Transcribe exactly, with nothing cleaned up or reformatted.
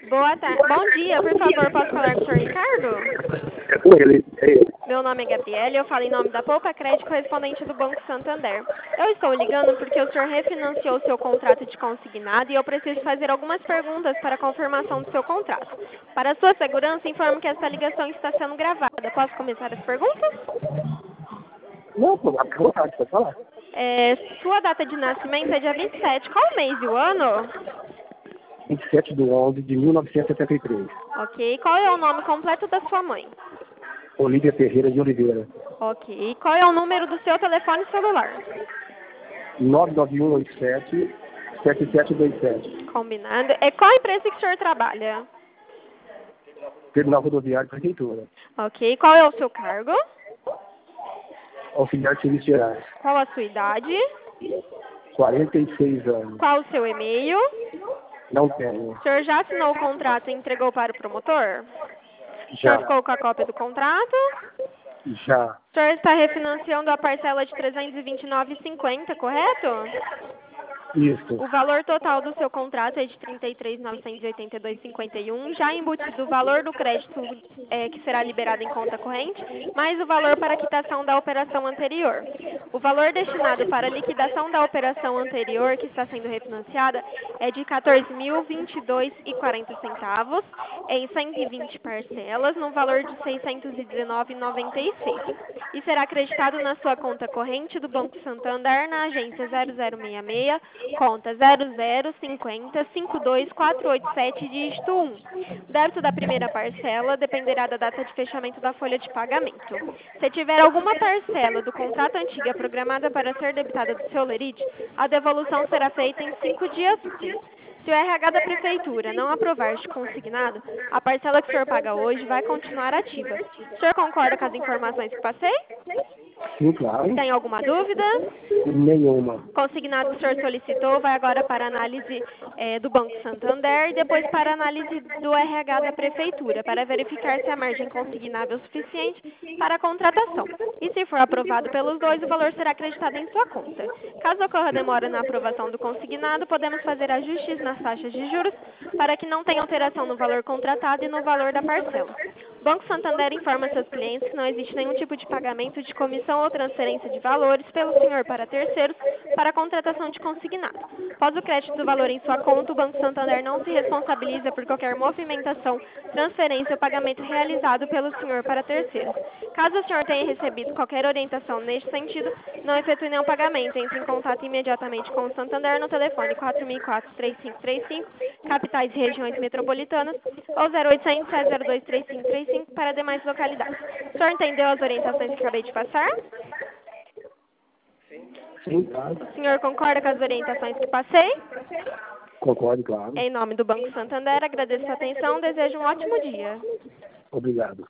Boa tarde. Bom dia, por favor, posso falar com o senhor Ricardo? É com ele. É ele. Meu nome é Gabriela e eu falo em nome da Poupa Crédito, correspondente do Banco Santander. Eu estou ligando porque o senhor refinanciou seu contrato de consignado e eu preciso fazer algumas perguntas para a confirmação do seu contrato. Para sua segurança, informo que esta ligação está sendo gravada. Posso começar as perguntas? Não, pô, à vontade, pode falar. É, sua data de nascimento é dia vinte e sete. Qual o mês e o ano? vinte e sete de onze de mil novecentos e setenta e três. Ok. Qual é o nome completo da sua mãe? Olívia Ferreira de Oliveira. Ok. Qual é o número do seu telefone celular? nove nove um oito sete, sete sete dois sete. Combinado. É qual empresa que o senhor trabalha? Terminal Rodoviário Prefeitura. Ok. Qual é o seu cargo? Auxiliar de Serviços Gerais. Qual a sua idade? quarenta e seis anos. Qual o seu e-mail? Não tenho. O senhor já assinou o contrato e entregou para o promotor? O senhor Já. ficou com a cópia do contrato? Já. O senhor está refinanciando a parcela de trezentos e vinte e nove reais e cinquenta centavos, correto? Isso. O valor total do seu contrato é de trinta e três mil novecentos e oitenta e dois reais e cinquenta e um, já embutido o valor do crédito é, que será liberado em conta corrente, mais o valor para a quitação da operação anterior. O valor destinado para a liquidação da operação anterior, que está sendo refinanciada, é de quatorze mil vinte e dois reais e quarenta centavos, em cento e vinte parcelas, no valor de seiscentos e dezenove reais e noventa e seis centavos. E será acreditado na sua conta corrente do Banco Santander, na agência zero zero seis seis, conta zero zero cinquenta, cinquenta e dois, quatrocentos e oitenta e sete, dígito um. O débito da primeira parcela dependerá da data de fechamento da folha de pagamento. Se tiver alguma parcela do contrato antiga programada para ser debitada do seu lerite, a devolução será feita em cinco dias úteis. Se o R H da Prefeitura não aprovar este consignado, a parcela que o senhor paga hoje vai continuar ativa. O senhor concorda com as informações que passei? Sim, claro. Tem alguma dúvida? Nenhuma. Consignado que o senhor solicitou vai agora para análise eh, do Banco Santander e depois para análise do R H da Prefeitura, para verificar se a margem consignável é suficiente para a contratação. E se for aprovado pelos dois, o valor será acreditado em sua conta. Caso ocorra demora na aprovação do consignado, podemos fazer ajustes nas taxas de juros para que não tenha alteração no valor contratado e no valor da parcela. O Banco Santander informa seus clientes que não existe nenhum tipo de pagamento de comissão ou transferência de valores pelo senhor para terceiros para a contratação de consignado. Após o crédito do valor em sua conta, o Banco Santander não se responsabiliza por qualquer movimentação, transferência ou pagamento realizado pelo senhor para terceiros. Caso o senhor tenha recebido qualquer orientação neste sentido, não efetue nenhum pagamento. Entre em contato imediatamente com o Santander no telefone quatro mil e quatro, três cinco três cinco, capitais e regiões metropolitanas, ou zero oitocentos, sete zero dois, três cinco três cinco para demais localidades. O senhor entendeu as orientações que acabei de passar? Sim, claro. O senhor concorda com as orientações que passei? Concordo, claro. Em nome do Banco Santander, agradeço a atenção, desejo um ótimo dia. Obrigado.